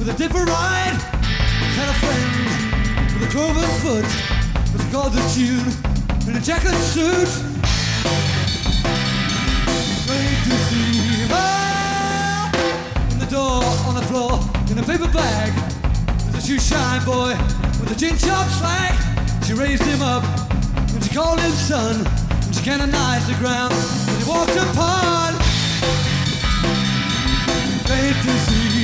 with a dipper ride. Had a friend with a cloven foot, with a golden tune in a jacket suit. Great to see her in the door, on the floor, in a paper bag. With a shoe shine boy with a gin chop slag. She raised him up and she called him son. And she canonized the ground when he walked upon. Great to see